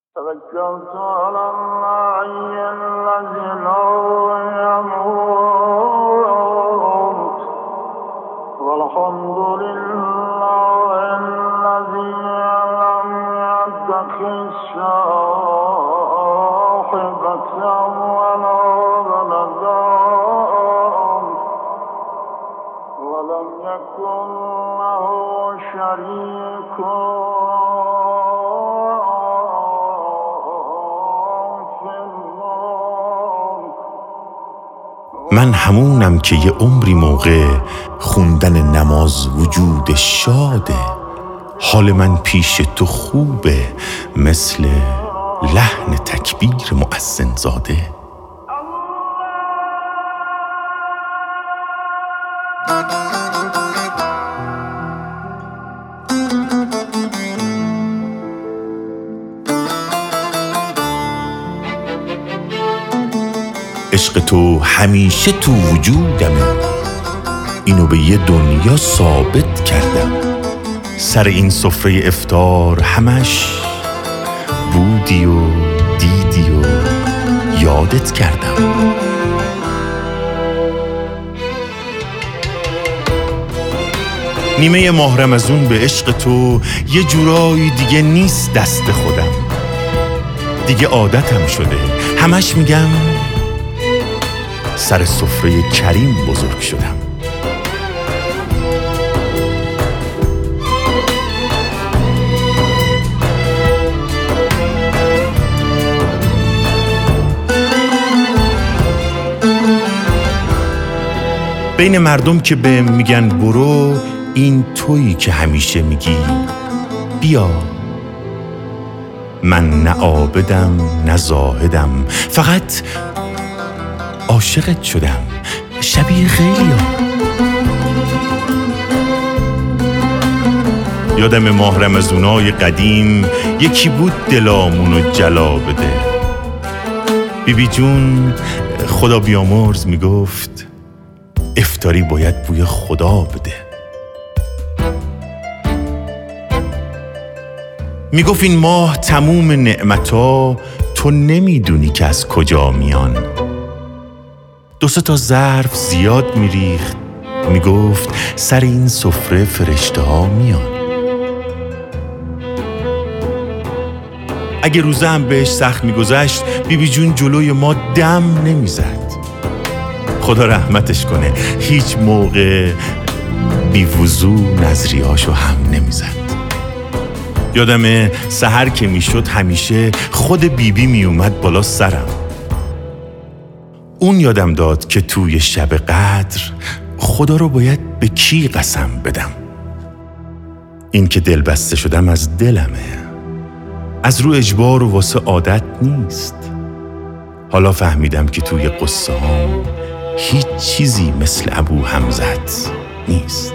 توكلت على الله الذي لا يموت والحمد لله الذي لم يتخذ صاحبة ولا ولدا ولم يكن له شريك من همونم که یه عمری موقع خوندن نماز وجود شاده. حال من پیش تو خوبه مثل لحن تکبیر مؤذن زاده. عشق تو همیشه تو وجودمه، اینو به یه دنیا ثابت کردم. سر این سفره افطار همش بودی و دیدی و یادت کردم. نیمه ماه رمضون به عشق تو یه جورایی دیگه نیست دست خودم، دیگه عادتم شده همش میگم سر سفره کریم بزرگ شدم. بین مردم که به میگن برو، این تویی که همیشه میگی بیا. من نه عابدم نه زاهدم، فقط عاشقت شدم شبیه خیلیا. یادم ماه رمضونای قدیم یکی بود دلامونو جلا بده. بیبی جون خدا بیامرز میگفت افطاری باید بوی خدا بده. میگفت این ماه تموم نعمتا، تو نمیدونی که از کجا میان. 2-3 تا ظرف زیاد میریخت، میگفت سر این سفره فرشته ها میان. اگه روزه هم بهش سخت میگذشت، بیبی جون جلوی ما دم نمیزد. خدا رحمتش کنه، هیچ موقع بی وضو نظریاشو هم نمیزد. یادمه سحر که میشد همیشه خود بیبی میومد بالا سرم. اون یادم داد که توی شب قدر خدا رو باید به کی قسم بدم. این که دل بسته شدم از دلمه، از رو اجبار و واسه عادت نیست. حالا فهمیدم که توی قصه هام هیچ چیزی مثل ابو حمزت نیست.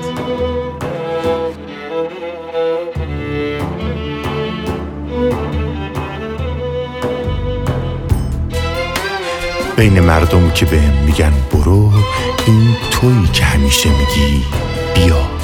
بین مردم که بهم میگن برو، این تویی که همیشه میگی بیا.